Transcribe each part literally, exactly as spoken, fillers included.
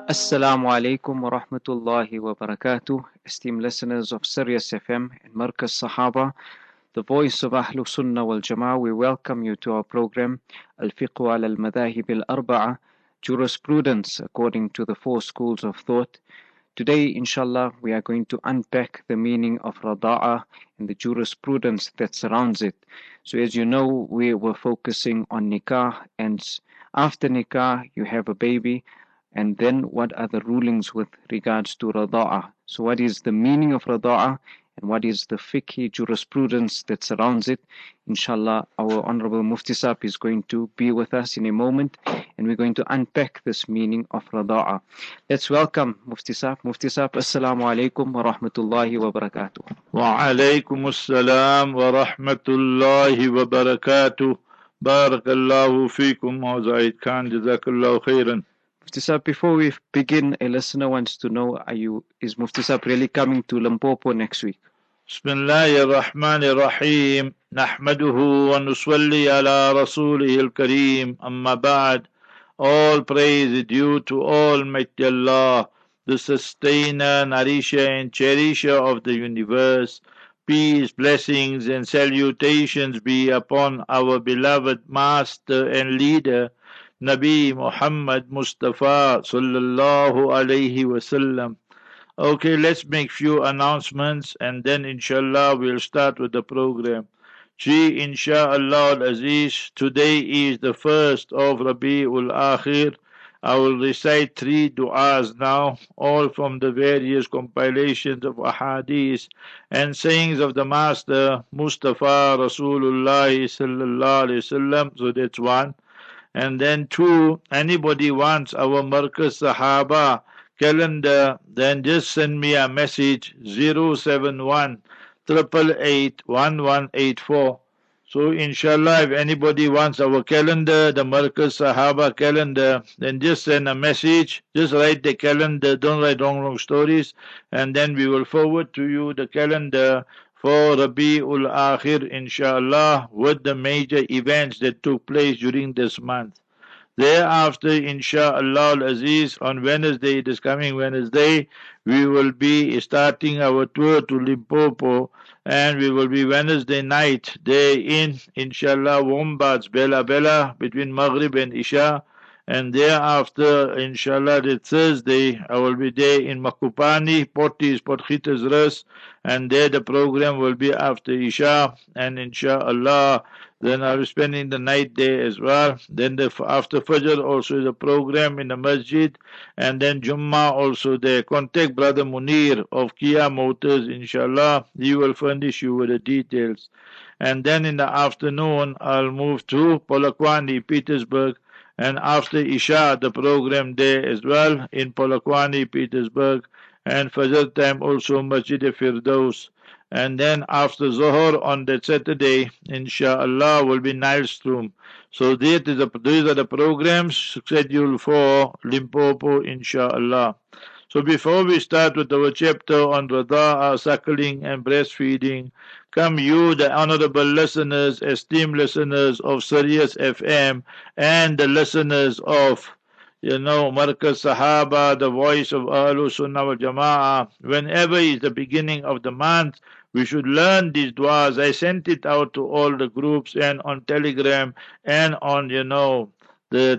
Assalamu alaikum wa rahmatullahi wa barakatuh. Esteemed listeners of Sirius F M and Markaz Sahaba, the voice of Ahlul Sunnah wal Jama'ah, we welcome you to our program Al-Fiqh ala al-Madahib al-Arba'a, Jurisprudence according to the four schools of thought. Today, inshallah, we are going to unpack the meaning of Rada'a and the jurisprudence that surrounds it. So as you know, we were focusing on Nikah, and after Nikah, you have a baby. And then what are the rulings with regards to Rada'a? So what is the meaning of Rada'a and what is the fiqhi jurisprudence that surrounds it? Inshallah, our Honorable Mufti Saab is going to be with us in a moment and we're going to unpack this meaning of Rada'a. Let's welcome Mufti Saab. Mufti Saab, Assalamu alaikum wa rahmatullahi wa barakatuh. Wa alaikum assalam wa rahmatullahi wa barakatuh. Barakallahu feekum wa Zaid Khan, jazakallahu khairan. Mufti Saab, before we begin, a listener wants to know, are you, is Mufti Saab really coming to Limpopo next week? Bismillahir Rahmanir Rahim. Nahmaduhu wa nusalli ala rasulihil kareem. Amma ba'd. All praise is due to Almighty Allah, the sustainer, nourisher and cherisher of the universe. Peace, blessings and salutations be upon our beloved master and leader, Nabi Muhammad Mustafa sallallahu alayhi wasallam. Okay, let's make few announcements and then inshallah we'll start with the program. Ji, inshallah al-Aziz, today is the first of Rabi'ul Akhir. I will recite three du'as now, all from the various compilations of ahadith and sayings of the Master Mustafa Rasulullah sallallahu alayhi wasallam. So that's one. And then two, anybody wants our Markaz Sahaba calendar, then just send me a message zero seven one, eight eight eight, one one eight four. So inshallah, if anybody wants our calendar, the Markaz Sahaba calendar, then just send a message, just write the calendar, don't write wrong wrong stories, and then we will forward to you the calendar for Rabi'ul Akhir, inshallah, with the major events that took place during this month. Thereafter, inshallah al-Aziz, on Wednesday, this coming Wednesday, we will be starting our tour to Limpopo, and we will be Wednesday night there in, inshallah, Wombats, Bella Bella, between Maghrib and Isha. And thereafter, inshallah, the Thursday, I will be there in Makupani, Portis, Port Gietersrus, and there the program will be after Isha, and inshallah, then I'll be spending the night there as well. Then the, after Fajr also is a program in the masjid, and then Jummah also there. Contact Brother Munir of Kia Motors, inshallah, he will furnish you with the details. And then in the afternoon, I'll move to Polokwane, Petersburg, and after Isha, the program there as well in Polokwane, Petersburg, and Fajr time also Masjid Firdaus. And then after Zohar on that Saturday, inshallah, will be Nilestrom. So that is a, these are the programs scheduled for Limpopo, inshallah. So before we start with our chapter on Rada'a, suckling and breastfeeding, come you, the honorable listeners, esteemed listeners of Sirius F M, and the listeners of, you know, Markaz Sahaba, the voice of Ahlul Sunnah wal Jama'ah. Whenever is the beginning of the month, we should learn these du'as. I sent it out to all the groups and on Telegram and on, you know, the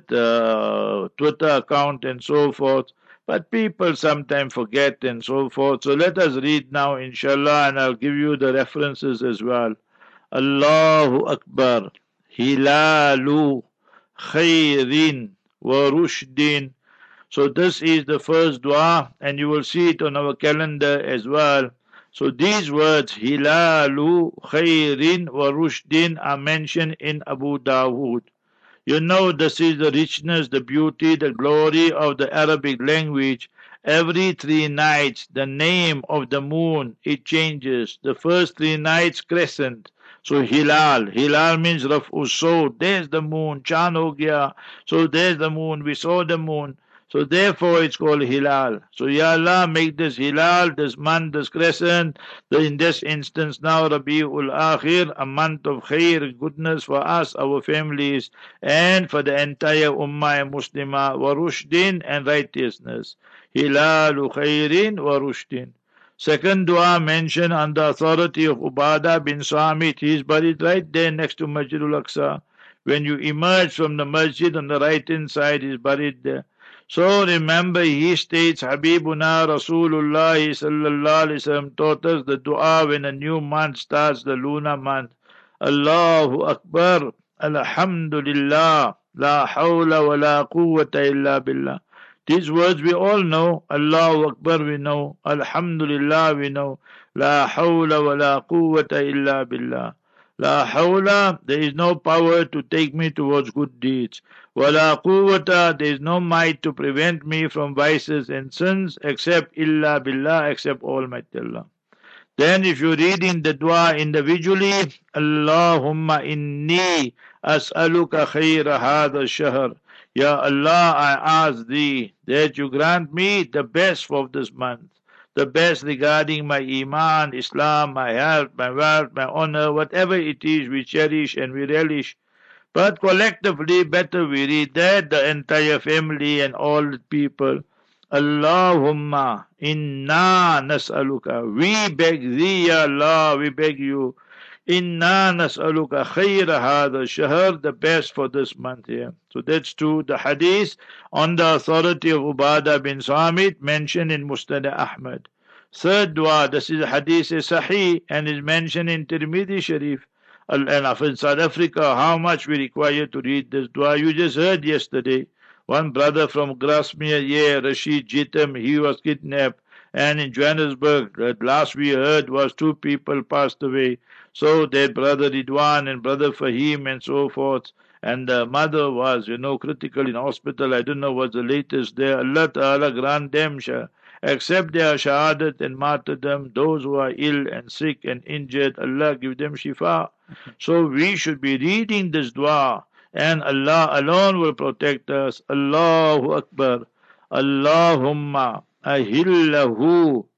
uh, Twitter account and so forth. But people sometimes forget and so forth. So let us read now, inshallah, and I'll give you the references as well. Allahu Akbar. Hilalu khairin wa rushdin. So this is the first dua, and you will see it on our calendar as well. So these words, Hilalu khairin wa rushdin, are mentioned in Abu Dawood. You know, this is the richness, the beauty, the glory of the Arabic language. Every three nights, the name of the moon, it changes. The first three nights, crescent. So Hilal, Hilal means Raf'u, so there's the moon, Chan ho gaya. So there's the moon, we saw the moon. So therefore it's called Hilal. So Ya Allah, make this Hilal, this month, this crescent, the, in this instance now Rabi'ul Akhir, a month of khair, goodness for us, our families, and for the entire Ummah and Muslimah, wa rushdin, and righteousness. Hilalu khairin wa rushdin. Second dua mentioned on the authority of Ubadah bin Samit. He is buried right there next to Masjidul Aqsa. When you emerge from the masjid on the right hand side, he is buried there. So remember, he states, Habibuna Rasulullah sallallahu alaihi wasallam taught us the dua when a new month starts, the lunar month. Allahu Akbar, Alhamdulillah, La hawla wa la quwwata illa billah. These words we all know. Allahu Akbar we know. Alhamdulillah we know. La hawla wa la quwwata illa billah. La hawla, there is no power to take me towards good deeds. Wa la quwwata, there is no might to prevent me from vices and sins except illa billah, except Almighty Allah. Then if you're reading the dua individually, Allahumma inni as'aluka khayra hadha shahr. Ya Allah, I ask thee that you grant me the best for this month. The best regarding my iman, Islam, my health, my wealth, my honor, whatever it is we cherish and we relish. But collectively, better we read that, the entire family and all the people. Allahumma inna nas'aluka. We beg thee, Ya Allah, we beg you. Inna nas'aluka khayra hadha shahr, the best for this month here. So that's true. The hadith on the authority of Ubadah bin Samit mentioned in Musnad Ahmad. Third dua, this is a hadith sahih and is mentioned in Tirmidhi Sharif. And in South Africa, how much we require to read this dua. You just heard yesterday, one brother from Grasmere, yeah, Rashid Jitam, he was kidnapped. And in Johannesburg, the last we heard was two people passed away. So their brother Ridwan and brother Fahim and so forth. And the mother was, you know, critical in hospital. I don't know what's the latest there. Allah Ta'ala grant them, accept their shahadat and martyrdom. Those who are ill and sick and injured, Allah give them shifa. So we should be reading this dua. And Allah alone will protect us. Allahu Akbar. Allahumma ahillahu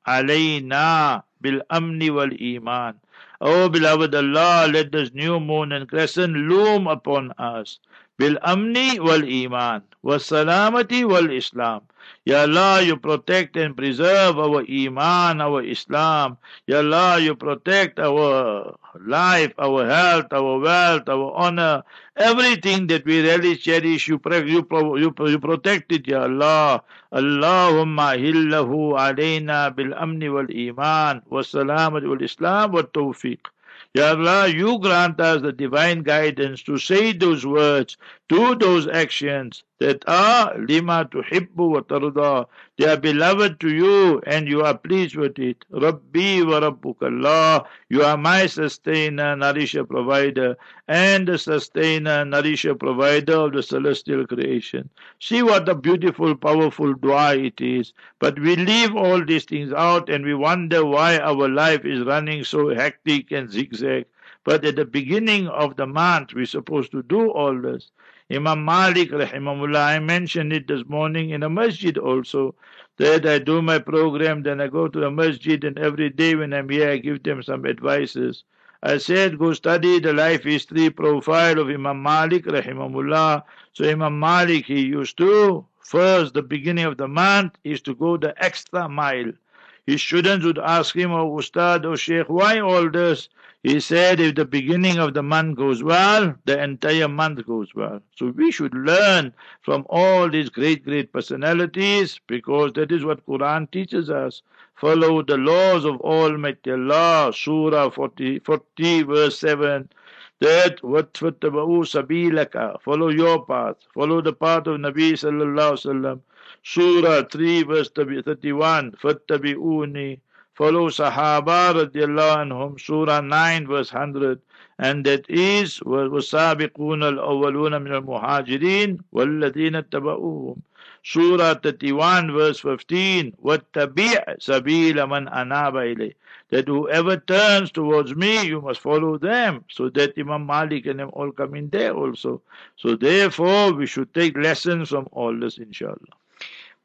alayna bil amni wal iman. Oh beloved Allah, let this new moon and crescent loom upon us. Bil amni wal iman, was salamati wal Islam. Ya Allah, you protect and preserve our iman, our Islam. Ya Allah, you protect our life, our health, our wealth, our honor, everything that we really cherish. You you you, you protect it, Ya Allah. Allahumma hillahu alayna bil amni wal iman, was salamati wal Islam, wa tawfiq. Ya Allah, you grant us the divine guidance to say those words, do those actions that are lima tuhibbu wa tarda. They are beloved to you and you are pleased with it. Rabbi wa Rabbuka Allah, you are my sustainer, nourisher, provider, and the sustainer, nourisher, provider of the celestial creation. See what a beautiful, powerful dua it is. But we leave all these things out and we wonder why our life is running so hectic and zigzag. But at the beginning of the month, we're supposed to do all this. Imam Malik, rahimahullah, I mentioned it this morning in a masjid also, that I do my program, then I go to the masjid, and every day when I'm here, I give them some advices. I said, go study the life history profile of Imam Malik, rahimahullah. So Imam Malik, he used to, first, the beginning of the month, he used to go the extra mile. His students would ask him, oh Ustad, oh Sheikh, why all this? He said, if the beginning of the month goes well, the entire month goes well. So we should learn from all these great, great personalities, because that is what Quran teaches us. Follow the laws of Almighty Allah, Surah forty, forty verse seven. That وَاتَّبَعُوا سَبِيلَكَ, follow your path, follow the path of Nabi sallallahu alaihi wasallam. Surah three verse thirty-one, فَاتَّبِعُونِي, follow Sahaba radiallahu anhum. Surah nine verse one hundred, and that is وَالسَّابِقُونَ الْأَوَّلُونَ مِنَ الْمُهَاجِرِينَ وَالَّذِينَ اتَّبَعُوهُم. Surah thirty-one verse fifteen, وَاتَّبِعْ سَبِيلَ مَنْ أَنَابَ إِلَيْهِ, that whoever turns towards me, you must follow them. So that Imam Malik and them all come in there also. So therefore, we should take lessons from all this, inshallah.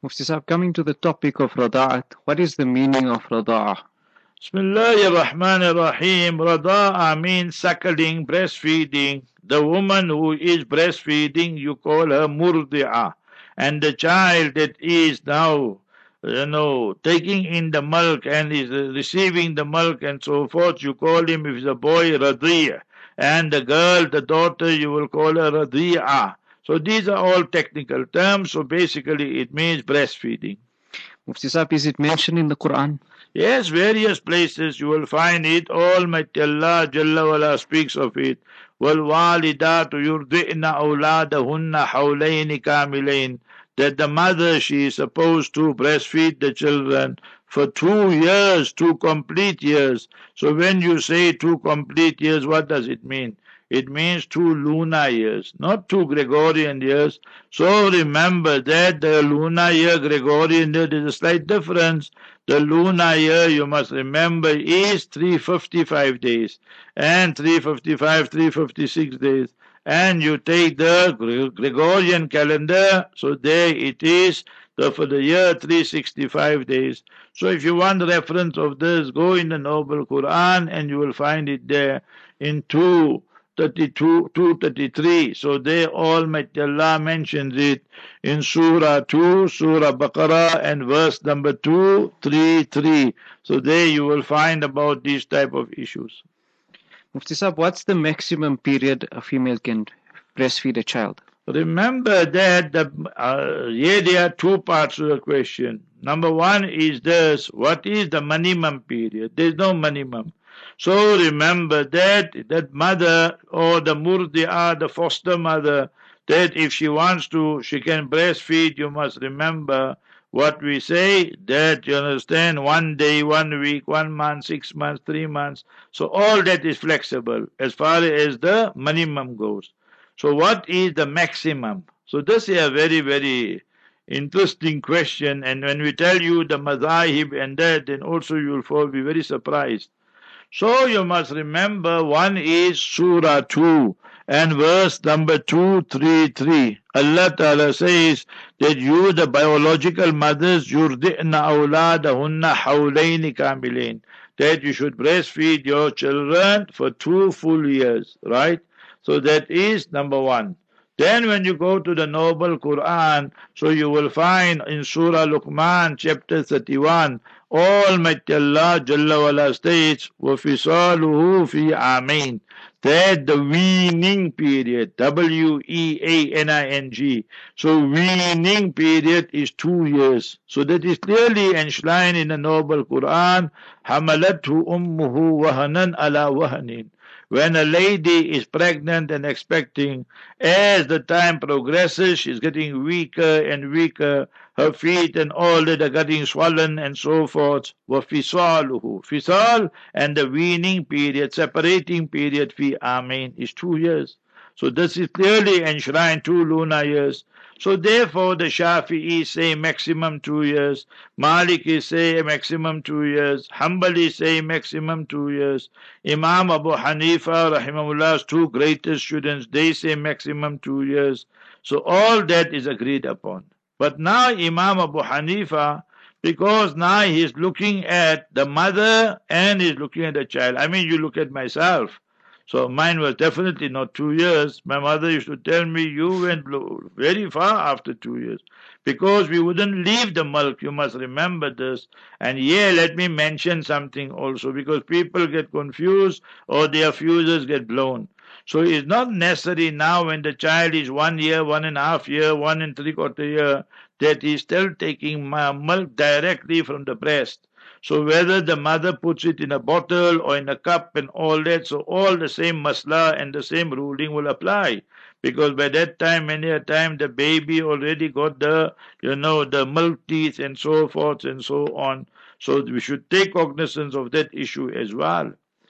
Mufti Sahib, coming to the topic of rada'at, what is the meaning of rada'ah? Bismillahir Rahmanir Rahim. Rada'a means suckling, breastfeeding. The woman who is breastfeeding, you call her murdi'a. And the child that is now, you know, taking in the milk and is receiving the milk and so forth, you call him, if it's a boy, radi'a. And the girl, the daughter, you will call her radi'a. So these are all technical terms. So basically it means breastfeeding. Mufti Sahib, is it mentioned in the Quran? Yes, various places you will find it. Almighty Allah Jalla wala speaks of it. وَالْوَالِدَاتُ يُرْضِئْنَ أَوْلَادَهُنَّ حَوْلَيْنِ كَامِلَيْنِ. That the mother, she is supposed to breastfeed the children for two years, two complete years. So when you say two complete years, what does it mean? It means two lunar years, not two Gregorian years. So remember that the lunar year, Gregorian year, there is a slight difference. The lunar year, you must remember, is three hundred fifty-five days, and three hundred fifty-five, three hundred fifty-six days. And you take the Gregorian calendar, so there it is, the, for the year three hundred sixty-five days. So if you want reference of this, go in the Noble Quran and you will find it there in two thirty-two, two thirty-three. So there Almighty Allah mentions it in Surah two, Surah Baqarah, and verse number two thirty-three. So there you will find about these type of issues. Mufti Sahib, what's the maximum period a female can breastfeed a child? Remember that the, uh, yeah, there are two parts to the question. Number one is this: what is the minimum period? There is no minimum. So remember that that mother or the murdi'a, the foster mother, that if she wants to, she can breastfeed. You must remember what we say, that you understand, one day, one week, one month, six months, three months. So all that is flexible as far as the minimum goes. So what is the maximum? So this is a very, very interesting question. And when we tell you the madhahib and that, then also you will be very surprised. So you must remember, one is Surah two and verse number two thirty-three. Allah Ta'ala says that you, the biological mothers, yurdi'na awladahunna hawlayni kamilain, that you should breastfeed your children for two full years, right? So that is number one. Then when you go to the Noble Quran, so you will find in Surah Luqman, chapter thirty-one, Almighty Allah Jalla wala states, وَفِصَالُهُ فِي عَامَيْنِ, that the weaning period, W E A N I N G, so weaning period is two years. So that is clearly enshrined in the Noble Quran, حَمَلَتْهُ أُمُّهُ وَهَنًا عَلَى وَهَنٍ. When a lady is pregnant and expecting, as the time progresses, she's getting weaker and weaker. Her feet and all that are getting swollen and so forth. وَفِصَالُهُ, fisal, and the weaning period, separating period, fi amin, is two years. So this is clearly enshrined, two lunar years. So therefore the Shafi'i say maximum two years, Maliki say maximum two years, Hanbali say maximum two years, Imam Abu Hanifa rahimahullah's two greatest students, they say maximum two years. So all that is agreed upon. But now Imam Abu Hanifa, because now he is looking at the mother and he is looking at the child. I mean, you look at myself. So mine was definitely not two years. My mother used to tell me, you went very far after two years. Because we wouldn't leave the milk, you must remember this. And yeah, let me mention something also, because people get confused or their fuses get blown. So it's not necessary now when the child is one year, one and a half year, one and three quarter year, that he's still taking milk directly from the breast. So whether the mother puts it in a bottle or in a cup and all that, so all the same masla and the same ruling will apply. Because by that time, many a time, the baby already got the, you know, the milk teeth and so forth and so on. So we should take cognizance of that issue as well.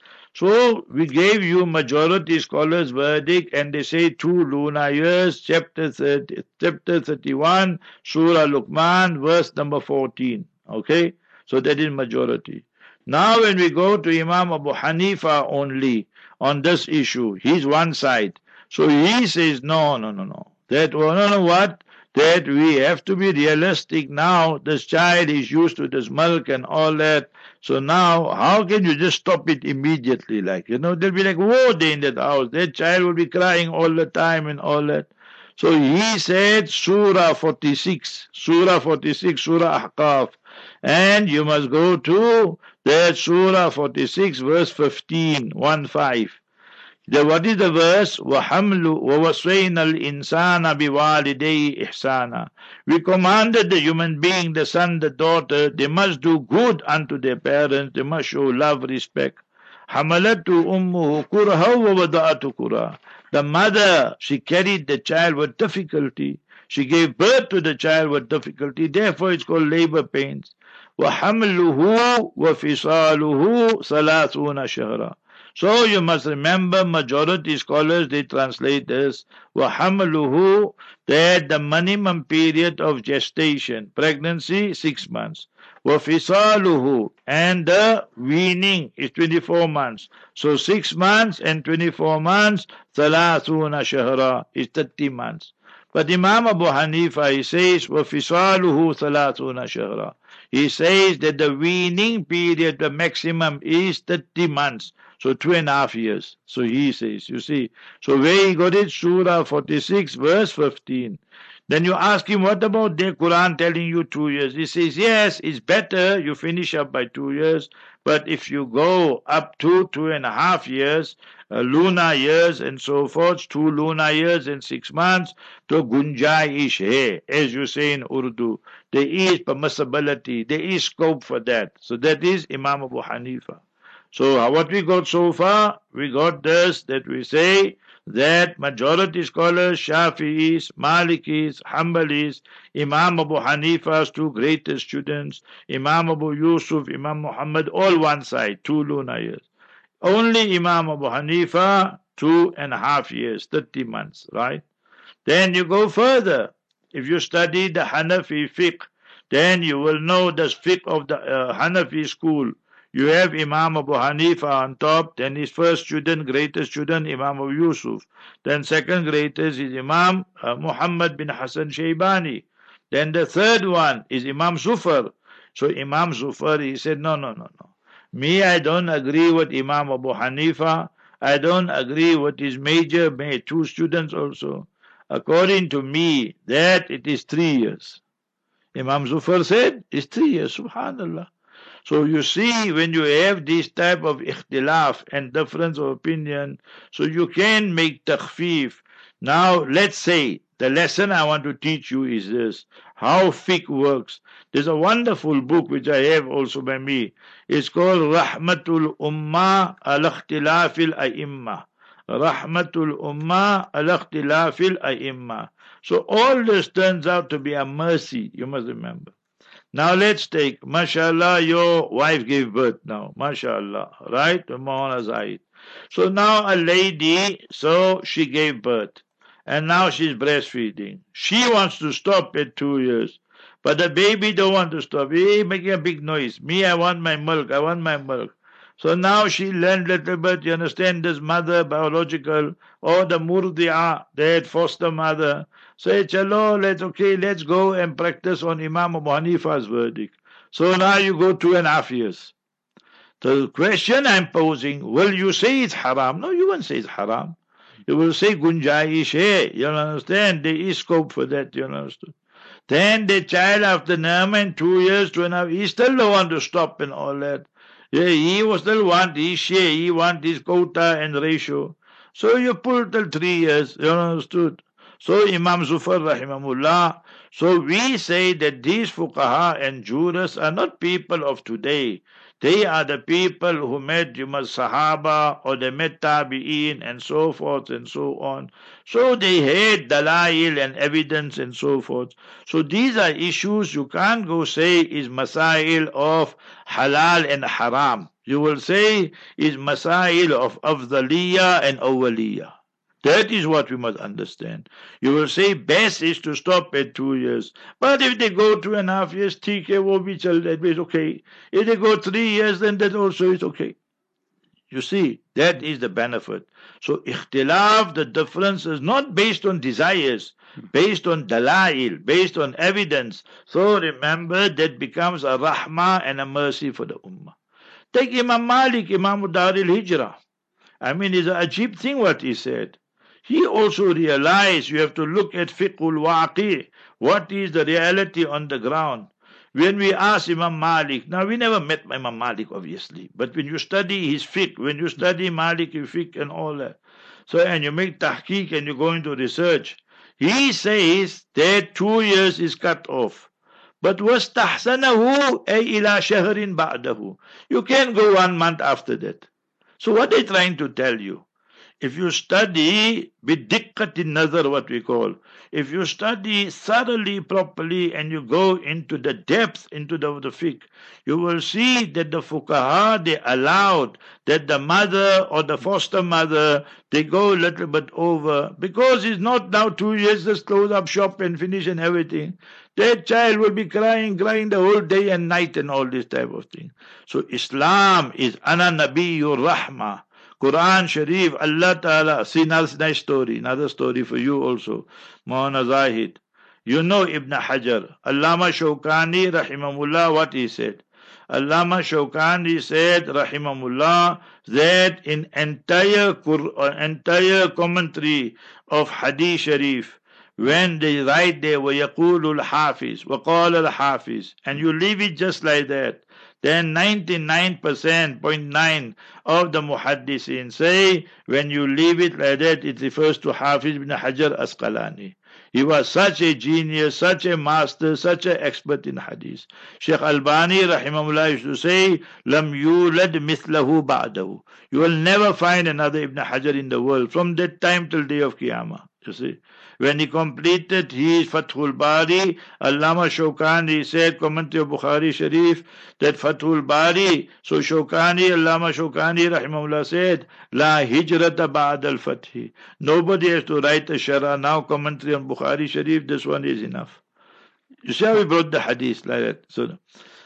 So we gave you majority scholars' verdict, and they say two lunar years, chapter thirty, chapter thirty-one, Surah Luqman, verse number fourteen. Okay? So that is majority. Now when we go to Imam Abu Hanifa only on this issue, he's one side. So he says, no, no, no, no. That, oh, no, no, what? that we have to be realistic now. This child is used to this milk and all that. So now, how can you just stop it immediately? Like, you know, there'll be like war day in that house. That child will be crying all the time and all that. So he said, Surah forty-six, Surah forty-six, Surah Ahqaf. And you must go to that Surah forty-six, verse fifteen, one five. The, what is the verse? وَحَمْلُ وَوَصَّيْنَا الْإِنسَانَ بِوَالِدَيْهِ إِحْسَانًا. We commanded the human being, the son, the daughter, they must do good unto their parents, they must show love, respect. حَمَلَتُ أُمُّهُ كُرْهًا وَوَضَعَتُ كُرْهًا. The mother, she carried the child with difficulty. She gave birth to the child with difficulty. Therefore it's called labor pains. وَحَمْلُهُ وَفِصَالُهُ ثَلَاثُونَ شَهْرًا. So you must remember, majority scholars, they translate this, وَحَمْلُهُ, that the minimum period of gestation, pregnancy, six months. وَفِصَالُهُ, and the weaning is twenty-four months. So six months and twenty-four months, ثَلَاثُونَ شَهْرًا, is thirty months. But Imam Abu Hanifa, he says, وَفِصَالُهُ ثَلَاثُونَ شَهْرًا. He says that the weaning period, the maximum, is thirty months. So two and a half years. So he says, you see. So where he got it? Surah forty-six, verse fifteen. Then you ask him, what about the Quran telling you two years? He says, yes, it's better you finish up by two years. But if you go up to two and a half years, uh, lunar years and so forth, two lunar years and six months, to gunjaish hai, as you say in Urdu. There is permissibility, there is scope for that. So that is Imam Abu Hanifa. So what we got so far? We got this, that we say that majority scholars, Shafi'is, Malikis, Hanbalis, Imam Abu Hanifa's two greatest students, Imam Abu Yusuf, Imam Muhammad, all one side, two lunar years. Only Imam Abu Hanifa, two and a half years, thirty months, right? Then you go further. If you study the Hanafi fiqh, then you will know the fiqh of the uh, Hanafi school. You have Imam Abu Hanifa on top, then his first student, greatest student, Imam Abu Yusuf. Then second greatest is Imam uh, Muhammad bin Hassan Shaybani. Then the third one is Imam Zufar. So Imam Zufar, he said, no, no, no, no. Me, I don't agree with Imam Abu Hanifa. I don't agree with his major, may two students also. According to me, that it is three years. Imam Zufar said, it's three years, subhanallah. So you see, when you have this type of ikhtilaf and difference of opinion, so you can make takhfif. Now, let's say, the lesson I want to teach you is this, how fiqh works. There's a wonderful book which I have also by me. It's called Rahmatul Ummah al-Ikhtilafil A'immah. Rahmatul Ummah al-Ikhtilafil A'immah. So all this turns out to be a mercy, you must remember. Now let's take, mashallah, your wife gave birth now, mashallah, right? So now a lady, so she gave birth, and now she's breastfeeding. She wants to stop at two years, but the baby don't want to stop. He making a big noise. Me, I want my milk, I want my milk. So now she learned a little bit, you understand, this mother, biological, or the murdi'ah, that foster mother. Say, chalo, let's, okay, let's go and practice on Imam Abu Hanifa's verdict. So now you go two and a half years. The question I'm posing, will you say it's haram? No, you won't say it's haram. You will say gunjaish hai. You understand? There is scope for that, you understand? Then the child after nine two years, two and a half, he still don't want to stop and all that. Yeah, he will still want his share, he want his quota and ratio. So you pull till three years, you understood? So Imam Zufar rahimahullah, so we say that these fuqaha and jurists are not people of today. They are the people who met Umar Sahaba or they met Tabi'een and so forth and so on. So they had dalail and evidence and so forth. So these are issues you can't go say is masail of halal and haram. You will say is masail of afdaliyah and awaliyah. That is what we must understand. You will say best is to stop at two years. But if they go two and a half years, T K will be that way, it's okay. If they go three years, then that also is okay. You see, that is the benefit. So ikhtilaf, the difference is not based on desires, based on dalail, based on evidence. So remember, that becomes a rahmah and a mercy for the ummah. Take Imam Malik, Imam Dar al-Hijrah. I mean, it's an ajib thing what he said. He also realized you have to look at fiqhul waqi. What is the reality on the ground? When we ask Imam Malik, now we never met Imam Malik obviously, but when you study his fiqh, when you study Maliki fiqh and all that, so and you make tahqiq and you go into research, he says that two years is cut off. But wastahsanahu ay ila shahrin ba'dahu. You can go one month after that. So what they're trying to tell you, if you study bidikkatin nazar, what we call, if you study thoroughly, properly, and you go into the depth, into the, the fiqh, you will see that the fuqaha, they allowed that the mother or the foster mother, they go a little bit over, because it's not now two years, just close up shop and finish and everything. That child will be crying, crying the whole day and night and all this type of thing. So Islam is ana nabiyyur rahmah. Quran Sharif, Allah Ta'ala, see another nice story, another story for you also, Maulana Zahid. You know Ibn Hajar, Allama Shawkani, rahimahullah, what he said. Allama Shawkani said, rahimahullah, that in entire, entire commentary of Hadith Sharif, when they write there, وَيَقُولُ الْحَافِظ وَقَالَ الْحَافِظ, and you leave it just like that, then ninety-nine percent point nine of the muhaddisin say, when you leave it like that, it refers to Hafiz ibn Hajar Asqalani. He was such a genius, such a master, such an expert in hadith. Sheikh Albani rahimahullah used to say, Lam yulad mithlahu ba'dahu. You will never find another Ibn Hajar in the world from that time till day of Qiyamah. You see, when he completed his Fathul Bari, Allama Shawkani said, commentary of Bukhari Sharif, that Fathul Bari, so Shawkani, Allama Shawkani rahimahullah said, La hijrata ba'd al-fathi. Nobody has to write a shara now, commentary on Bukhari Sharif, this one is enough. You see how we brought the hadith like that. So,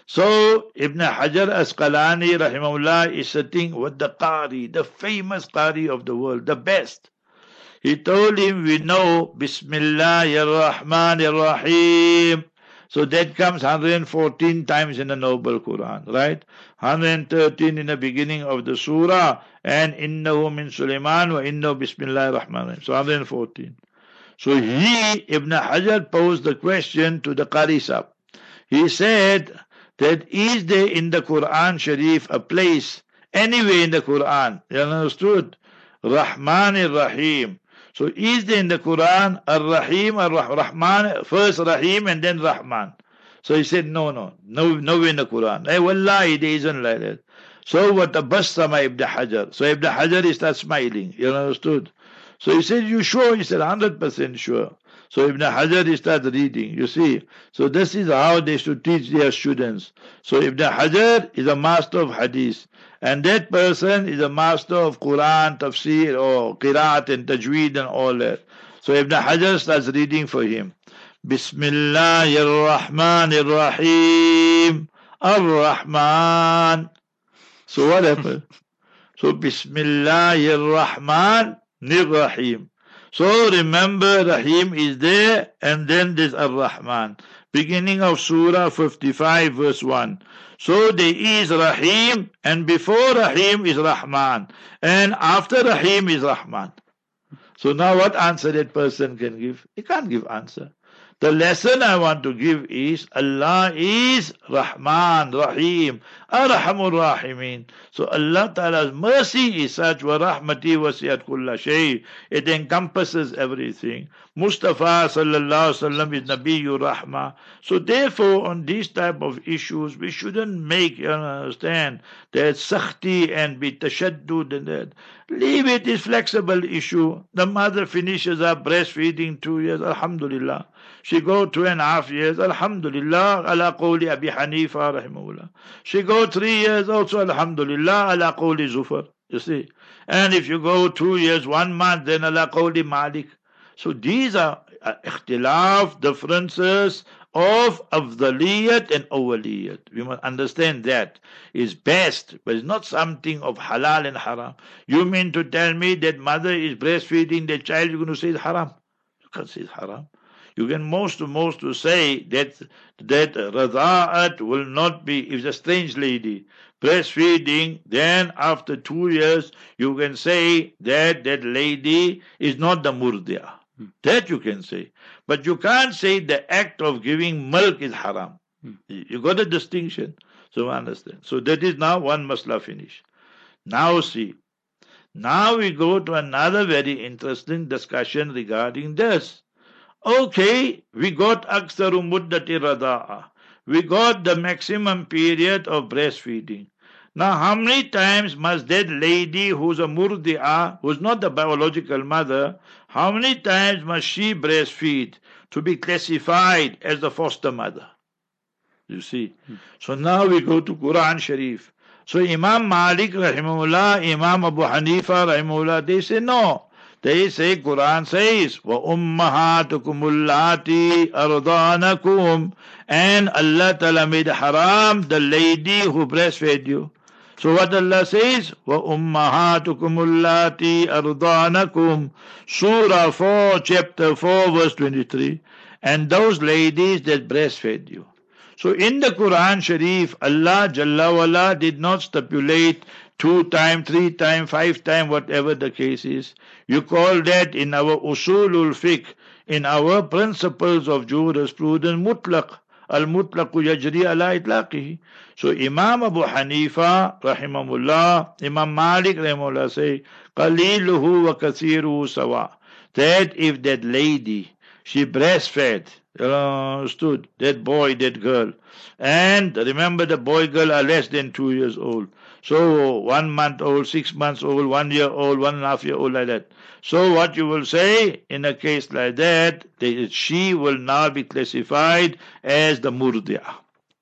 so Ibn Hajar Asqalani rahimahullah is sitting with the Qari, the famous Qari of the world, the best. He told him, we know Bismillahir Rahmanir Rahim. So that comes one hundred fourteen times in the Noble Quran, right? one hundred thirteen in the beginning of the surah, and Innahu min Sulaiman wa Innahu Bismillahir Rahmanir Rahim. So one hundred fourteen. So he, Ibn Hajar, posed the question to the Qari Sahib. He said that is there in the Quran Sharif a place, anywhere in the Quran, you understood? Rahmanir Rahim. So is there in the Quran Ar-Rahim, Ar-Rahman, first Rahim and then Rahman? So he said, no, no, no, nowhere in the Quran. Hey, wallahi, it isn't like that. So what the Bassama Ibn Hajar. So Ibn Hajar is not smiling, you understood? So he said, you sure? He said, one hundred percent sure. So Ibn Hajar is start reading, you see. So this is how they should teach their students. So Ibn Hajar is a master of hadith. And that person is a master of Quran, tafsir, or qiraat and tajweed and all that. So Ibn Hajar starts reading for him. Bismillahir Rahmanir Rahim. Ar-Rahman. So what happened? So Bismillahir Rahmanir Rahim. So remember, Rahim is there, and then there's Ar-Rahman. Beginning of Surah fifty-five, verse one. So there is Rahim, and before Rahim is Rahman, and after Rahim is Rahman. So now what answer that person can give? He can't give answer. The lesson I want to give is Allah is Rahman, Rahim, Arhamur Rahimin. So Allah Ta'ala's mercy is such, wa rahmati wasiyat kulla shay. It encompasses everything. Mustafa sallallahu alaihi wasallam is Nabiyyu Rahma. So therefore on these type of issues we shouldn't make, you understand, that sakhti and be tashaddud and that. Leave it, is flexible issue. The mother finishes her breastfeeding two years, alhamdulillah. She go two and a half years, alhamdulillah, ala qawli Abi Hanifa rahimahullah. She go three years also, alhamdulillah, ala qawli Zufar. You see. And if you go two years, one month, then ala qawli Malik. So these are uh, ikhtilaf, differences of afdaliyat and awaliyat. We must understand that is best, but it's not something of halal and haram. You mean to tell me that mother is breastfeeding the child, you're going to say it's haram? You can't say it's haram. You can most to most to say that that rada'at will not be, if it's a strange lady breastfeeding, then after two years you can say that that lady is not the murdia. Hmm. That you can say. But you can't say the act of giving milk is haram. Hmm. You got a distinction. So understand. So that is now one masla finished. Now see. Now we go to another very interesting discussion regarding this. Okay, we got aksaru muddati rada'a. We got the maximum period of breastfeeding. Now, how many times must that lady who's a murdi'a, who's not the biological mother, how many times must she breastfeed to be classified as the foster mother? You see. Hmm. So now we go to Quran Sharif. So Imam Malik rahimahullah, Imam Abu Hanifa rahimahullah, they say no. They say, Quran says, wa ummahatukum allati ardanakum, and Allah Ta'ala made haram the lady who breastfed you. So what Allah says, wa ummahatukum allati ardanakum, Surah four, chapter four, verse twenty-three, and those ladies that breastfed you. So in the Quran Sharif, Allah Jalla wala did not stipulate two time, three time, five time, whatever the case is. You call that in our usulul fiqh, in our principles of jurisprudence, mutlaq. Al-mutlaqu yajri ala itlaqihi. So Imam Abu Hanifa, rahimahullah, Imam Malik, rahimahullah, say, qaliluhu wa kathiruhu sawa. That if that lady, she breastfed, uh, stood, that boy, that girl, and remember the boy, girl are less than two years old. So one month old, six months old, one year old, one and a half year old, like that. So what you will say in a case like that, that she will now be classified as the murdi'ah.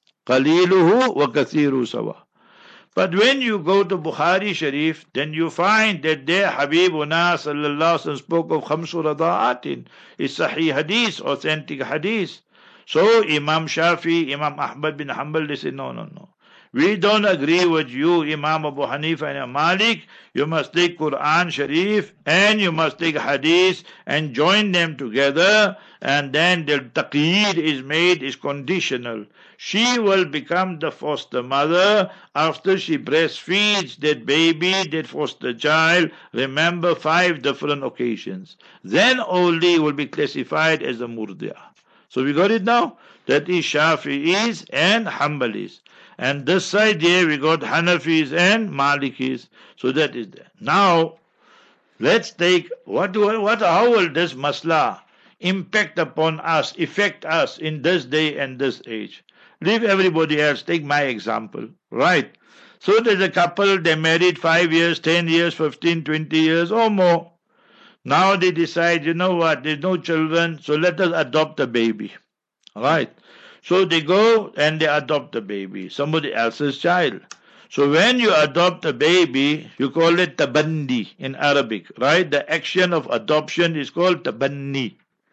Qaliluhu wa kathiru sawa. But when you go to Bukhari Sharif, then you find that there Habibuna sallallahu alaihi wasallam spoke of khamsu rada'atin. It's sahih hadith, authentic hadith. So Imam Shafi, Imam Ahmad bin Hanbal, they say no, no, no. We don't agree with you, Imam Abu Hanifa and Imam Malik. You must take Quran Sharif and you must take Hadith and join them together, and then the taqeed is made, is conditional. She will become the foster mother after she breastfeeds that baby, that foster child. Remember, five different occasions. Then only will be classified as a murdi'ah. So we got it now? That is Shafi'is and Hanbalis. And this side here we got Hanafis and Malikis. So that is there. Now, let's take, what do what how will this masla impact upon us, affect us in this day and this age? Leave everybody else, take my example. Right. So there's a couple, they married five years, ten years, fifteen, twenty years or more. Now they decide, you know what, there's no children, so let us adopt a baby. Right. So they go and they adopt a baby, somebody else's child. So when you adopt a baby, you call it tabanni in Arabic, right? The action of adoption is called tabanni.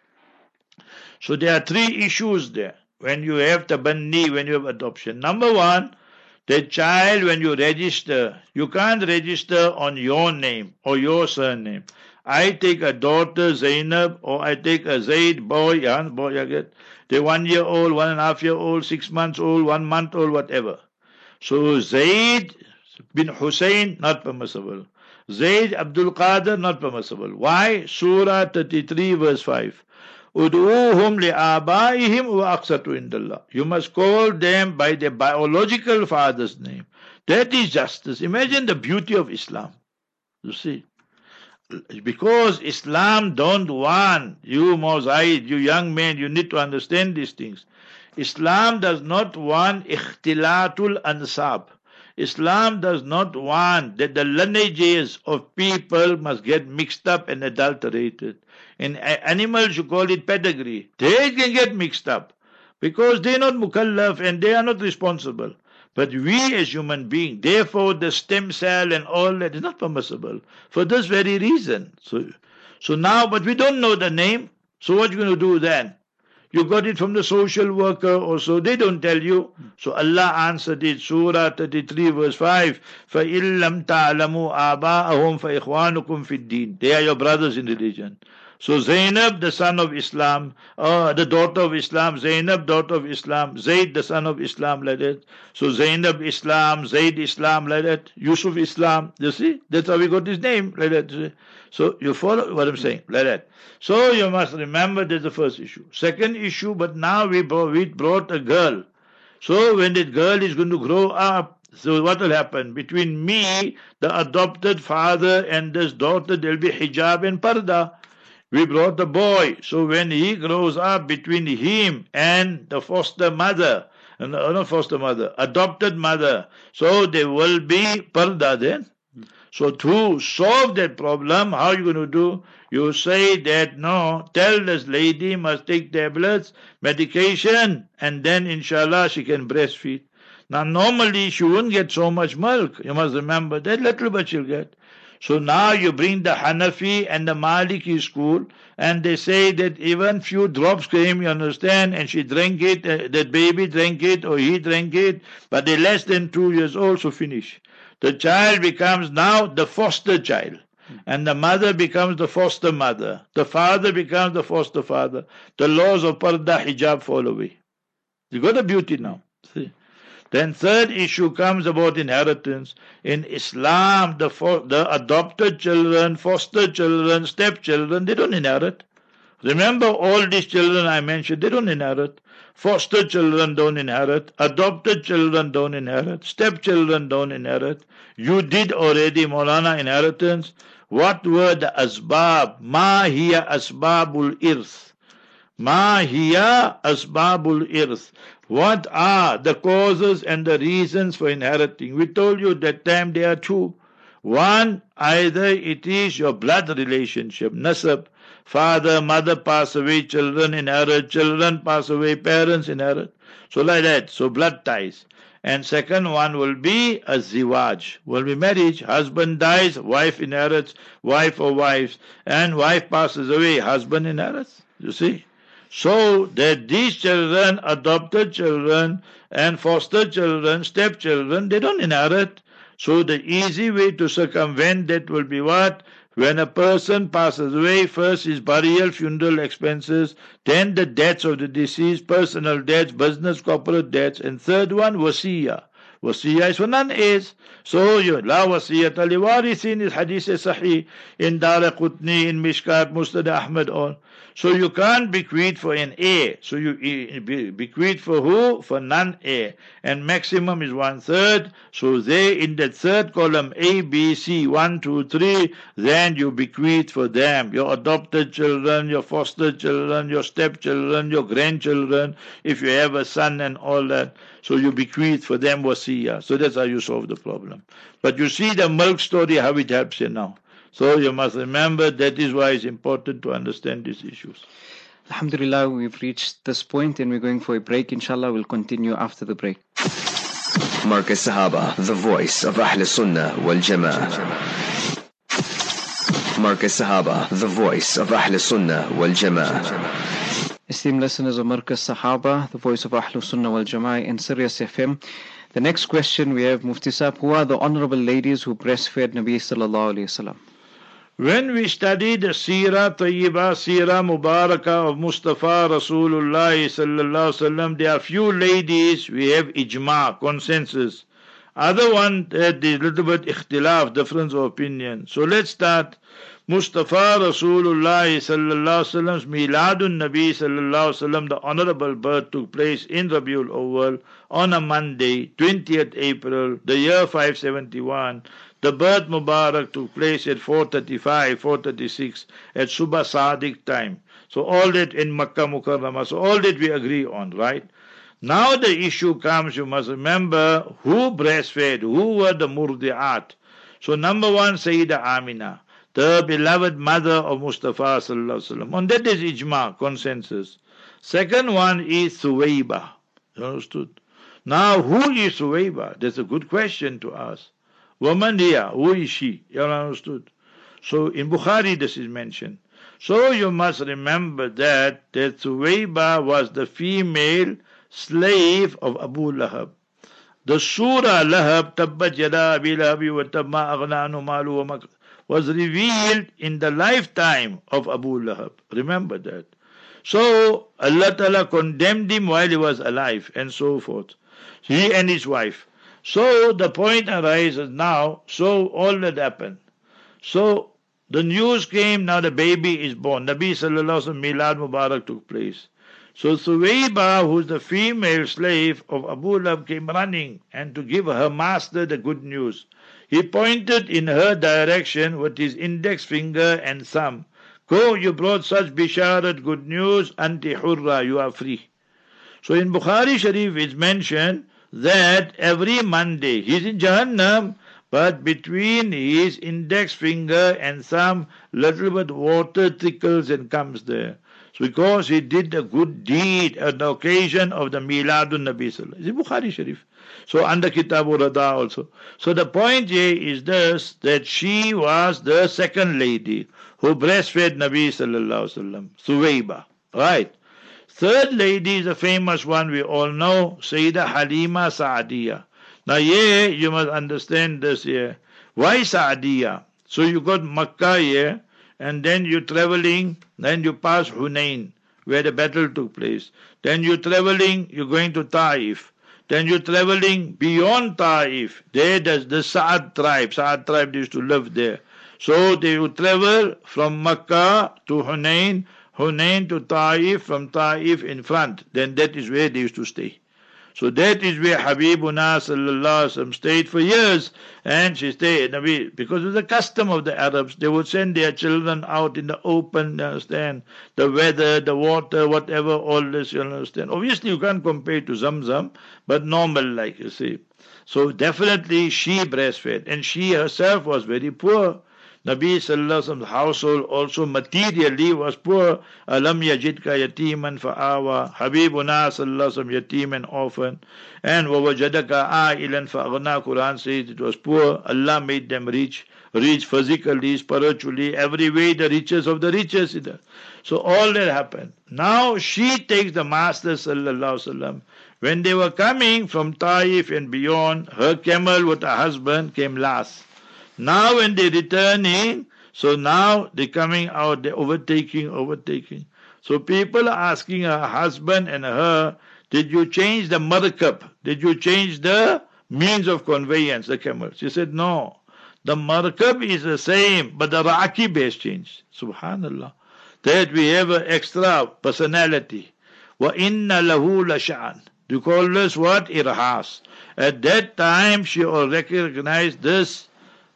So there are three issues there when you have tabanni, when you have adoption. Number one, the child, when you register, you can't register on your name or your surname. I take a daughter, Zainab, or I take a Zaid, boy, young boy, I get. They're one year old, one and a half year old, six months old, one month old, whatever. So Zaid bin Hussein, not permissible. Zaid Abdul Qadir, not permissible. Why? Surah thirty-three, verse five. Ud'uhum li'abaihim wa aqsatu indallah. You must call them by their biological father's name. That is justice. Imagine the beauty of Islam. You see. Because Islam don't want you, Mozaid, you young men, you need to understand these things. Islam does not want ikhtilatul ansab. Islam does not want that the lineages of people must get mixed up and adulterated. In animals, you call it pedigree. They can get mixed up because they're not mukallaf and they are not responsible. But we as human beings, therefore the stem cell and all that is not permissible for this very reason. So, so now, but we don't know the name. So what are you going to do then? You got it from the social worker or so. They don't tell you. So Allah answered it, Surah thirty-three verse five, فَإِن لَمْ تَعْلَمُوا آبَاءَهُمْ فَإِخْوَانُكُمْ فِي الدِّينِ. They are your brothers in religion. So Zainab, the son of Islam, uh, the daughter of Islam, Zainab, daughter of Islam, Zayd, the son of Islam, like that. So Zainab Islam, Zayd Islam, like that. Yusuf Islam, you see? That's how we got his name, like that. So you follow what I'm saying, like that. So you must remember that's the first issue. Second issue, but now we brought, we brought a girl. So when that girl is going to grow up, so what will happen? Between me, the adopted father, and this daughter, there will be hijab and parda. We brought the boy. So when he grows up, between him and the foster mother, no, not foster mother, adopted mother, so there will be parda then. So to solve that problem, how are you going to do? You say that, no, tell this lady must take tablets, medication, and then inshallah she can breastfeed. Now normally she won't get so much milk. You must remember that little bit she'll get. So now you bring the Hanafi and the Maliki school, and they say that even few drops came, you understand, and she drank it, uh, that baby drank it, or he drank it, but they're less than two years old, so finish. The child becomes now the foster child, and the mother becomes the foster mother. The father becomes the foster father. The laws of parda, hijab fall away. You got a beauty now. See? Then third issue comes about inheritance. In Islam, the fo- the adopted children, foster children, stepchildren, they don't inherit. Remember all these children I mentioned, they don't inherit. Foster children don't inherit. Adopted children don't inherit. Stepchildren don't inherit. You did already, Maulana, inheritance. What were the asbab? Ma hiya asbabul irth. Ma hiya asbabul irth. What are the causes and the reasons for inheriting? We told you that time there are two. One, either it is your blood relationship, nasab. Father, mother pass away, children inherit, children pass away, parents inherit. So like that, so blood ties. And second one will be a ziwaj, will be marriage. Husband dies, wife inherits, wife or wives. And wife passes away, husband inherits. You see? So that these children, adopted children, and foster children, stepchildren, they don't inherit. So the easy way to circumvent that will be what? When a person passes away, first is burial, funeral expenses, then the debts of the deceased, personal debts, business, corporate debts, and third one, wasiya. Wasiya is for non-heirs. So, you, la wasiyata li warithin is hadith sahih in Daraqutni, in Mishkat, Musnad Ahmad, all. So you can't bequeath for an heir. So you bequeath for who? For non-heir. And maximum is one third. So they in the third column, A, B, C, one, two, three, then you bequeath for them. Your adopted children, your foster children, your stepchildren, your grandchildren, if you have a son and all that. So you bequeath for them wasiyah. So that's how you solve the problem. But you see the milk story, how it helps you now. So you must remember that is why it's important to understand these issues. Alhamdulillah, we've reached this point and we're going for a break. Inshallah, we'll continue after the break. Marcus Sahaba, the voice of Ahl Sunnah wal Jama'ah. Marcus Sahaba, the voice of Ahl Sunnah wal Jama'ah. Esteemed listeners of Marcus Sahaba, the voice of Ahl Sunnah wal Jama'ah in Sirius F M. The next question we have, Mufti Saab, who are the honorable ladies who breastfed Nabi sallallahu alayhi wasallam? When we study the Seerah Tayyibah, Seerah Mubarakah of Mustafa Rasulullah sallallahu alaihi wasallam, there are few ladies we have ijma, consensus. Other one had a little bit ikhtilaf, difference of opinion. So let's start. Mustafa Rasulullah sallallahu alaihi wasallam's Miladun Nabi sallallahu alaihi wasallam, the honorable birth took place in Rabiul Awwal on a Monday, twentieth April, the year five seventy-one. The birth Mubarak took place at four thirty-five, four thirty-six at Subha Sadiq time. So all that in Makkah Mukarramah, so all that we agree on, right? Now the issue comes, you must remember, who breastfed, who were the murdi'at. So number one, Sayyida Amina, the beloved mother of Mustafa sallallahu alaihi wasallam. On that is ijma, consensus. Second one is Suwayba. You understood? Now, who is Suwayba? That's a good question to ask. Woman here, who is she? You understood? So in Bukhari this is mentioned. So you must remember that, that Suwayba was the female slave of Abu Lahab. The Surah Lahab, Tabbat Yada Abi Lahabi wa Tabma Aghna Anhu Malu wa Mak, was revealed in the lifetime of Abu Lahab. Remember that. So Allah Ta'ala condemned him while he was alive and so forth. He and his wife. So the point arises now, so all that happened. So the news came, now the baby is born. Nabi Sallallahu Alaihi Wasallam Milad Mubarak took place. So Suwayba, who's the female slave of Abu Lahab, came running and to give her master the good news. He pointed in her direction with his index finger and thumb. Go, you brought such bisharat good news, anti hurra, you are free. So in Bukhari Sharif it's mentioned that every Monday, he's in Jahannam, but between his index finger and thumb, little bit water trickles and comes there. So because he did a good deed at the occasion of the Miladun Nabi Sallallahu Alaihi Wasallam. It's in Bukhari Sharif. So under Kitabul Rada also. So the point here is this, that she was the second lady who breastfed Nabi Sallallahu Alaihi Wasallam, Suwayba. Right. Third lady is a famous one we all know, Sayyidah Halima Sa'adiyah. Now here you must understand this here. Why Sa'adiyah? So you got Makkah here, and then you're traveling, then you pass Hunain, where the battle took place. Then you're traveling, you're going to Taif. Then you're traveling beyond Taif. There there's the Sa'ad tribe. Sa'ad tribe used to live there. So they would travel from Makkah to Hunain, Hunain to Taif, from Taif in front. Then that is where they used to stay. So that is where Habibuna Sallallahu Alaihi Wasallam stayed for years, and she stayed. Because of the custom of the Arabs, they would send their children out in the open, you understand, the weather, the water, whatever, all this, you understand. Obviously you can't compare it to Zamzam, but normal like, you see. So definitely she breastfed, and she herself was very poor. Nabi Sallallahu Alaihi Wasallam's household also materially was poor. Alam yajidka yatiman fa'awa. Habibuna Sallallahu Alaihi Wasallam yatim and orphan. And wawajadaka a'ilan fa'aghna. Quran says it was poor. Allah made them rich. Rich physically, spiritually, every way the richest of the richest. So all that happened. Now she takes the Master Sallallahu Alaihi Wasallam. When they were coming from Taif and beyond, her camel with her husband came last. Now when they're returning, so now they're coming out, they're overtaking, overtaking. So people are asking her husband and her, did you change the markab? Did you change the means of conveyance, the camel? She said, no. The markab is the same, but the raqib has changed. Subhanallah. That we have an extra personality. وَإِنَّ لَهُ لَشَأْنٍ. You call this what? Irhas. At that time, she already recognized this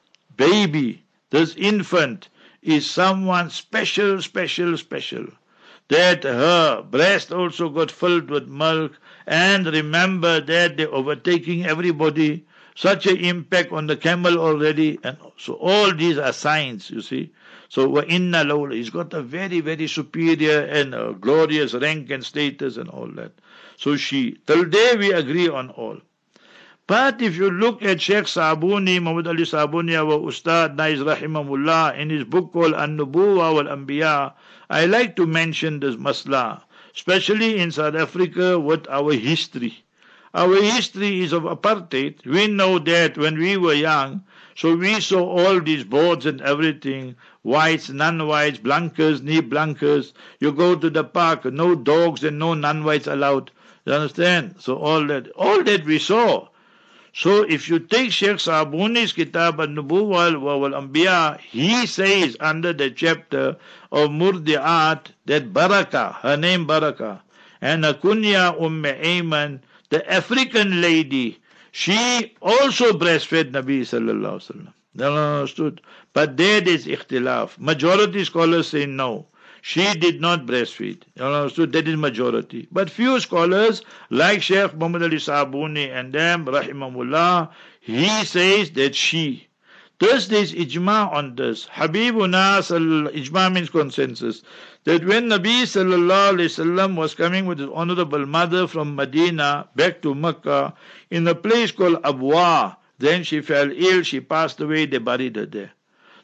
baby, this infant, is someone special, special, special. That her breast also got filled with milk, and remember that they're overtaking everybody. Such an impact on the camel already. And so all these are signs, you see. So وَإِنَّ لَوْلَ, he's got a very, very superior and uh, glorious rank and status and all that. So she, till there we agree on all. But if you look at Sheikh Sabuni, Muhammad Ali Sabuni, our Ustad Naiz Rahimahullah, in his book called An-Nubuwa wal-Anbiya, I like to mention this masla, especially in South Africa with our history. Our history is of apartheid. We know that when we were young, so we saw all these boards and everything, whites, non-whites, blankers, knee blankers. You go to the park, no dogs and no non-whites allowed. You understand? So all that, all that we saw. So if you take Sheikh Sabuni's Kitab An-Nubuwah wal-Anbiya, he says under the chapter of Murdi'at that Baraka, her name Baraka, and Akunya Umm Ayman, the African lady, she also breastfed Nabi Sallallahu Alaihi Wasallam. Understood? But there is ikhtilaf. Majority scholars say no. She did not breastfeed. You understood? That is majority. But few scholars, like Sheikh Muhammad Ali Sabuni and them, Rahimahullah, he says that she. Thus there is ijma on this. Habibuna, ijma means consensus. That when Nabi Sallallahu Alaihi Wasallam was coming with his honorable mother from Medina back to Mecca, in a place called Abwa, then she fell ill, she passed away, they buried her there.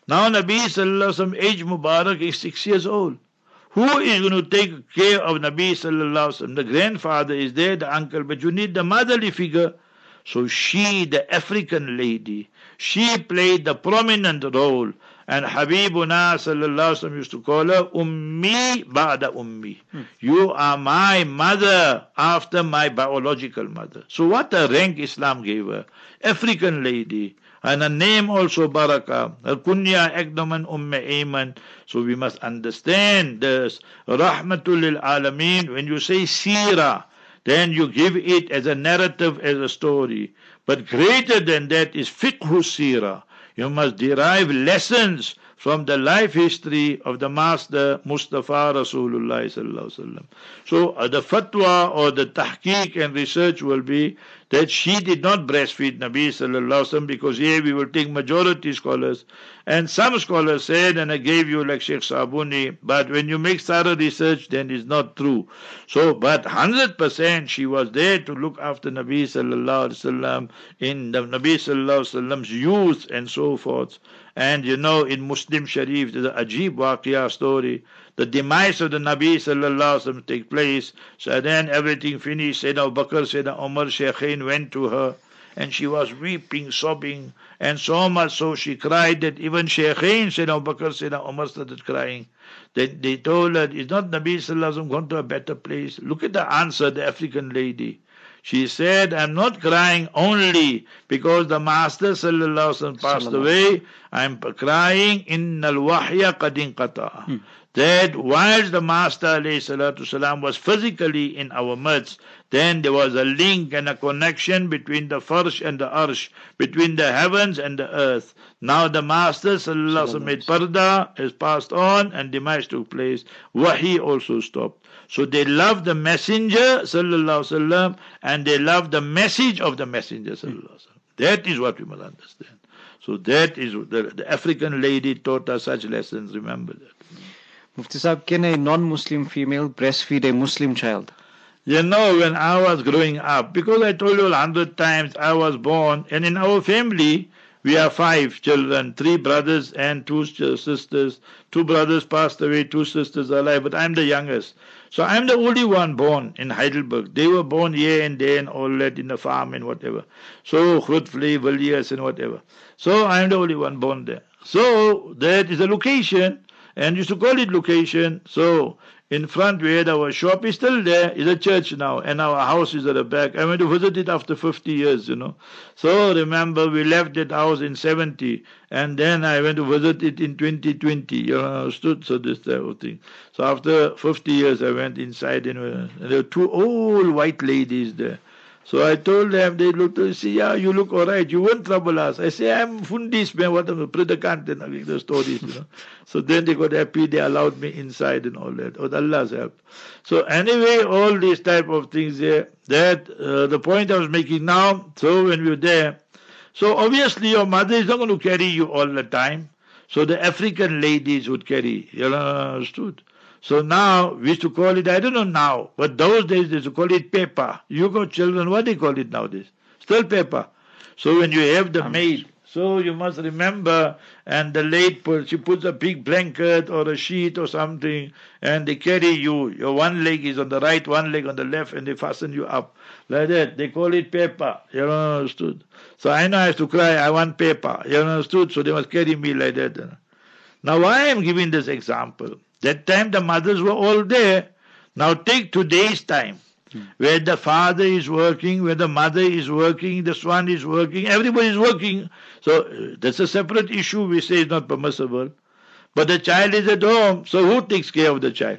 Now Nabi Sallallahu Alaihi Wasallam age Mubarak is six years old. Who is going to take care of Nabi Sallallahu Alaihi Wasallam? The grandfather is there, the uncle, but you need the motherly figure. So she, the African lady, she played the prominent role. And Habibuna Sallallahu Alaihi Wasallam used to call her Ummi Ba'da Ummi. Hmm. You are my mother after my biological mother. So what a rank Islam gave her. African lady. And her name also Barakah. Her kunya Ekdaman Umme Ayman. So we must understand this. Rahmatul lil Alameen. When you say Seerah, then you give it as a narrative, as a story. But greater than that is Fiqhu Seerah. You must derive lessons from the life history of the Master Mustafa Rasulullah Sallallahu Alaihi Wasallam. So uh, the fatwa or the tahqiq and research will be that she did not breastfeed Nabi Sallallahu Alaihi Wasallam, because here we will take majority scholars. And some scholars said, and I gave you like Sheikh Sabuni, but when you make thorough research, then it's not true. So, but one hundred percent she was there to look after Nabi Sallallahu Alaihi Wasallam in the Nabi Sallallahu Alaihi Wasallam's youth and so forth. And you know, in Muslim Sharif, there's an Ajib Waqia story. The demise of the Nabi Sallallahu Alaihi Wasallam take place. So then everything finished. Sayyidina Abu Bakr, Sayyidina Umar, Shaykhain went to her. And she was weeping, sobbing. And so much so she cried that even Shaykhain, Sayyidina Abu Bakr, Sayyidina Umar started crying. Then they told her, is not Nabi Sallallahu Alaihi Wasallam gone to a better place? Look at the answer, the African lady. She said, I'm not crying only because the Master Sallallahu Alaihi Wasallam passed away. I'm crying, innal wahya qad inqata. Hmm. That whilst the Master alayhi salatu salam was physically in our midst, then there was a link and a connection between the farsh and the arsh, between the heavens and the earth. Now the Master Sallallahu Alaihi Wasallam made parda, has passed on, and demise took place. Wahi also stopped. So they love the Messenger Sallallahu Alaihi Wasallam, and they love the message of the Messenger Sallallahu Alaihi Wasallam. That is what we must understand. So that is the, the African lady taught us such lessons. Remember that. Mufti Sahib, can a non-Muslim female breastfeed a Muslim child? You know, when I was growing up, because I told you a hundred times I was born, and in our family we are five children, three brothers and two sisters. Two brothers passed away, two sisters are alive, but I'm the youngest. So I'm the only one born in Heidelberg. They were born here and there and all that in the farm and whatever. So Grootvlei, Villiers and whatever. So I'm the only one born there. So that is a location. And used to call it location. So in front where our shop is still there is a church now, and our house is at the back. I went to visit it after fifty years, you know. So remember, we left that house in seventy, and then I went to visit it in twenty twenty. You understood? So this type of thing. So after fifty years, I went inside, and, and there were two old white ladies there. So I told them, they looked and say, yeah, you look all right. You won't trouble us. I say, I'm Fundis, man, what am I, predicant, and having the stories, you know. So then they got happy. They allowed me inside and all that. With Allah's help. So anyway, all these type of things there, that uh, the point I was making now, so when we were there, so obviously your mother is not going to carry you all the time. So the African ladies would carry, you know, understood? So now, we used to call it, I don't know now, but those days they used to call it paper. You got children, what do they call it nowadays? Still paper. So when you have the maid, so you must remember, and the lady, she puts a big blanket or a sheet or something, and they carry you. Your one leg is on the right, one leg on the left, and they fasten you up. Like that. They call it paper. You understood? So I know I have to cry, I want paper. You understood? So they must carry me like that. Now why I am giving this example? That time the mothers were all there. Now take today's time, hmm. where the father is working, where the mother is working, the son is working, everybody is working. So uh, that's a separate issue we say is not permissible. But the child is at home, so who takes care of the child?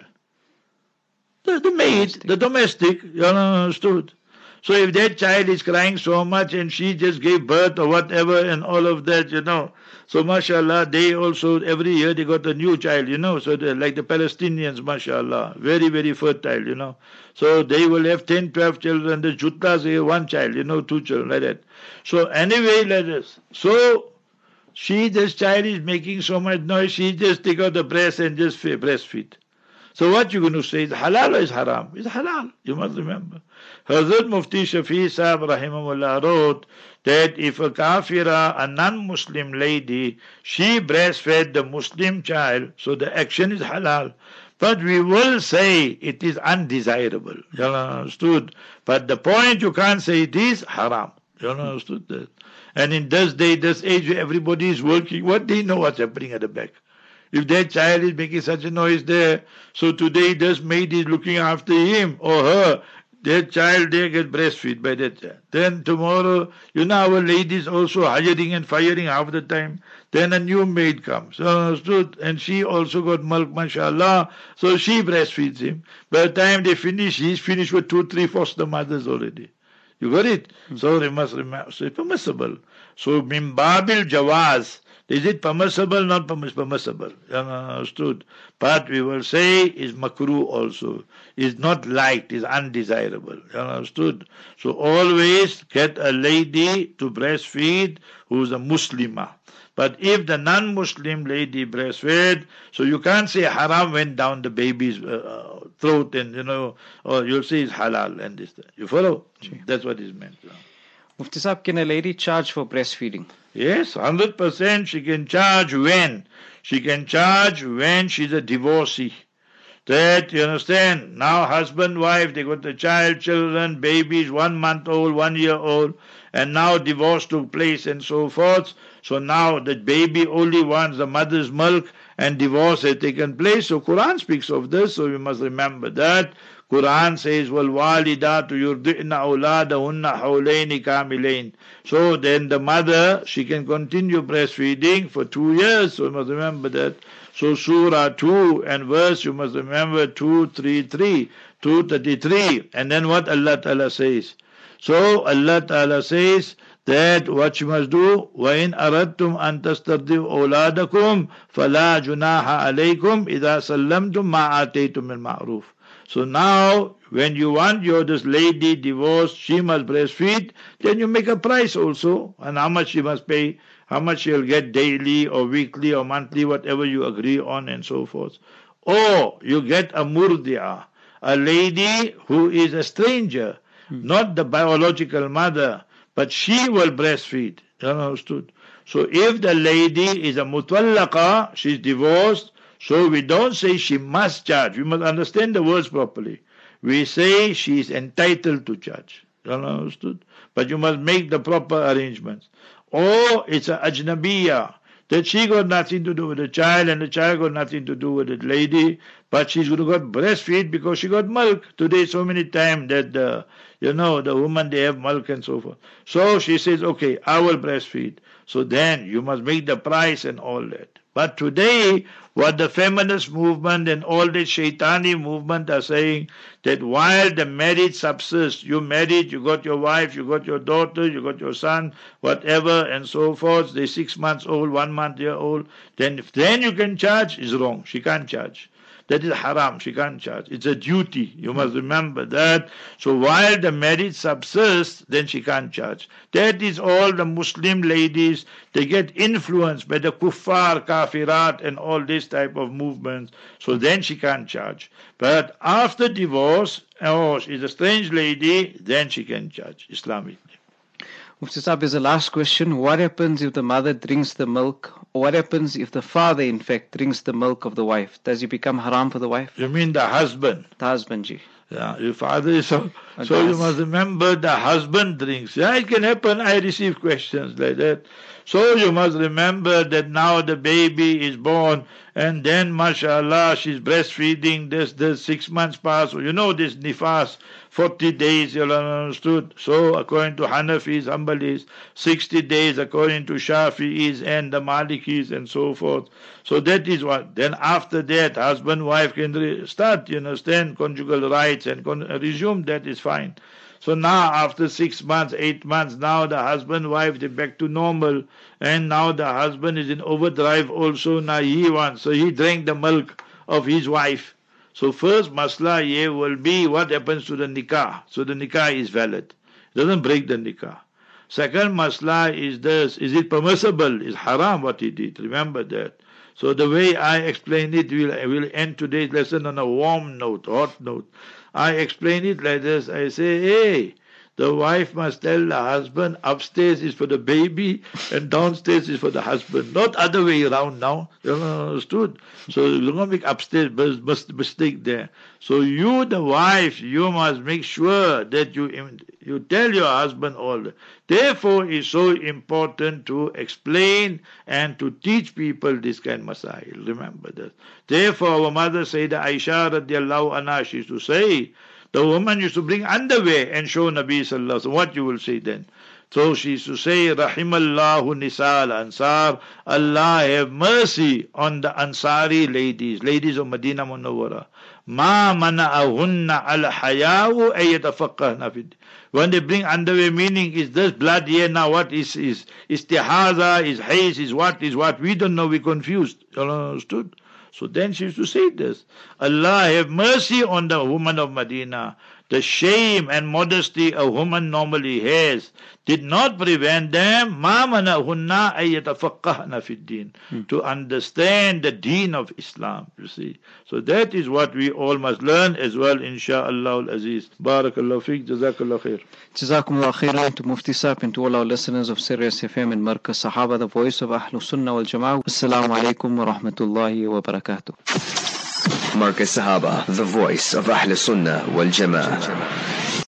The, the maid, domestic. the domestic, you understood. So if that child is crying so much and she just gave birth or whatever and all of that, you know, so mashallah, they also, every year they got a new child, you know, so like the Palestinians, mashallah, very, very fertile, you know. So they will have ten, twelve children, the Juttas have one child, you know, two children, like that. So anyway, like this. So she, this child is making so much noise, she just take out the breast and just breastfeed. So what you going to say? Is halal or is haram? It's halal. You must remember. Hazrat Mufti Shafi Sahib Rahimahullah wrote that if a kafira, a non-Muslim lady, she breastfed the Muslim child, so the action is halal. But we will say it is undesirable. You understood? But the point you can't say it is haram. You understood that? And in this day, this age, where everybody is working, what they know what's happening at the back? If that child is making such a noise there, so today this maid is looking after him or her, that child there gets breastfed by that child. Then tomorrow, you know, our ladies also hiring and firing half the time. Then a new maid comes, understood? And she also got milk, mashallah. So she breastfeeds him. By the time they finish, he's finished with two, three foster mothers already. You got it? Mm-hmm. So they must remember. So it's permissible. So mimbabil jawaz. Is it permissible? Not permissible. You understood? But we will say is makruh also. Is not liked, is undesirable. You understood? So always get a lady to breastfeed who's a Muslimah. But if the non-Muslim lady breastfed, so you can't say haram went down the baby's uh, throat and, you know, or you'll say it's halal and this. You follow? Gee. That's what is meant. Mufti Sahib, can a lady charge for breastfeeding? Yes, one hundred percent she can charge when? She can charge when she's a divorcee. That, you understand? Now husband, wife, they got the child, children, babies, one month old, one year old, and now divorce took place and so forth. So now the baby only wants the mother's milk and divorce has taken place. So Quran speaks of this, so we must remember that. Quran says, وَالْوَالِدَاتُ يُرْضِعْنَ أَوْلَادَهُنَّ حَوْلَيْنِ كَامِلَيْنِ. So then the mother, she can continue breastfeeding for two years. So you must remember that. So Surah two and verse, you must remember two thirty-three, two thirty-three. And then what Allah Ta'ala says? So Allah Ta'ala says that what you must do, وَإِنْ أَرَدْتُمْ أَن تَسْتَرْضِعُوا أَوْلَادَكُمْ فَلَا جُنَاحَ عَلَيْكُمْ إِذَا سَلَّمْتُمْ مَا آتَيْتُمْ بِالْمَعْرُوفِ. So now, when you want your this lady divorced, she must breastfeed, then you make a price also, and how much she must pay, how much she'll get daily or weekly or monthly, whatever you agree on and so forth. Or you get a murdi'ah, a lady who is a stranger, hmm. not the biological mother, but she will breastfeed. You understood? So if the lady is a mutallaqa, she's divorced, so we don't say she must charge. We must understand the words properly. We say she is entitled to charge. You understood? But you must make the proper arrangements. Or it's a ajnabiyya, that she got nothing to do with the child and the child got nothing to do with the lady, but she's going to got breastfeed because she got milk. Today so many times that the, you know, the woman, they have milk and so forth. So she says, okay, I will breastfeed. So then you must make the price and all that. But today, what the feminist movement and all the shaitani movement are saying, that while the marriage subsists, you married, you got your wife, you got your daughter, you got your son, whatever, and so forth, they're six months old, one month year old, then if then you can charge, is wrong. She can't charge. That is haram. She can't charge. It's a duty. You must remember that. So while the marriage subsists, then she can't charge. That is all the Muslim ladies, they get influenced by the kuffar, kafirat, and all this type of movements. So then she can't charge. But after divorce, oh, she's a strange lady, then she can charge Islamically. Mufti Sahib, is the last question. What happens if the mother drinks the milk? Or what happens if the father, in fact, drinks the milk of the wife? Does it become haram for the wife? You mean the husband? The husband, ji. Yeah, your father is so. So you must remember the husband drinks. Yeah, it can happen. I receive questions like that. So you must remember that now the baby is born and then, mashallah, she's breastfeeding. This, this six months pass. You know this nifas, forty days, you understood. So according to Hanafis, Hanbalis, sixty days according to Shafi'is and the Malikis and so forth. So that is what. Then after that, husband, wife can re- start, you understand, conjugal rights and con- resume. That is fine. So now after six months, eight months, now the husband, wife, they're back to normal. And now the husband is in overdrive also. Now he wants. So he drank the milk of his wife. So first masla ye will be what happens to the nikah. So the nikah is valid. It doesn't break the nikah. Second masla is this. Is it permissible? Is haram what he did. Remember that. So the way I explain it, will will end today's lesson on a warm note, hot note. I explain it like this. I say, hey, the wife must tell the husband upstairs is for the baby and downstairs is for the husband. Not other way around now. You understood? So you don't make upstairs mistake there. So you, the wife, you must make sure that you you tell your husband all that. Therefore, it's so important to explain and to teach people this kind of masail. Remember that. Therefore, our mother Sayyidah Aisha radiallahu anha, she used to say, the woman used to bring underwear and show Nabi sallallahu alaihi wasallam. What you will say then? So she used to say, Rahimallahu Nisa al-Ansar, Allah have mercy on the Ansari ladies, ladies of Medina Munawwara. Ma mana'ahunna al-hayawu ayyatafaqqahna fid. When they bring underwear, meaning is this blood here now, what is is istihaza, is haze, is what, is what, we don't know, we confused. You understood? So then she used to say this, Allah have mercy on the woman of Medina. The shame and modesty a woman normally has did not prevent them ma manahunna ayyatafaqqahna fid din, to understand the deen of Islam, you see. So that is what we all must learn as well, insha'Allah al-Aziz. Barakallahu feek, jazakallah khair. Jazakumullah khairan to Mufti Sahib and to all our listeners of Sirius F M and Markaz Sahaba, the voice of Ahlus Sunnah wal Jama'ah. Assalamu alaikum wa rahmatullahi wa barakatuh. Markaz Sahaba, the voice of Ahlus Sunnah wal Jama'ah.